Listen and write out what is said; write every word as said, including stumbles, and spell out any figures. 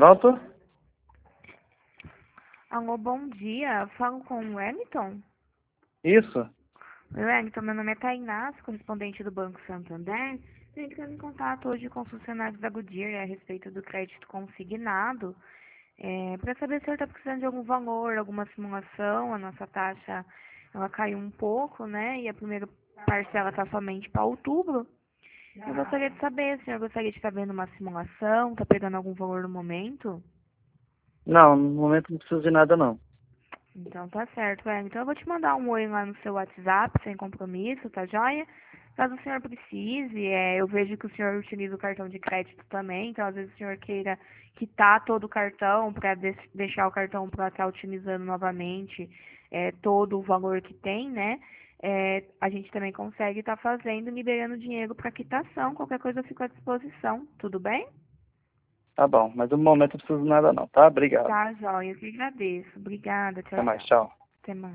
Pronto? Alô, bom dia. Falo com o Wellington. Isso. Oi, Wellington, meu nome é Tainá, correspondente do Banco Santander. Estou entrando em contato hoje com os funcionários da Goodyear a respeito do crédito consignado. É, para saber se o senhor está precisando de algum valor, alguma simulação. A nossa taxa ela caiu um pouco, né? E a primeira parcela está somente para outubro. Eu gostaria de saber, se o senhor gostaria de estar vendo uma simulação, está pegando algum valor no momento? Não, no momento não preciso de nada, não. Então tá certo, é. Então eu vou te mandar um oi lá no seu WhatsApp, sem compromisso, tá joia? Caso o senhor precise, é, eu vejo que o senhor utiliza o cartão de crédito também, então às vezes o senhor queira quitar todo o cartão para deixar o cartão para estar utilizando novamente é, todo o valor que tem, né? É, a gente também consegue estar fazendo, liberando dinheiro para quitação, qualquer coisa eu fico à disposição, tudo bem? Tá bom, mas no momento não preciso de nada, não, tá? Obrigado. Tá, joia, eu que agradeço. Obrigada, tchau, Até mais, tchau. tchau. Até mais.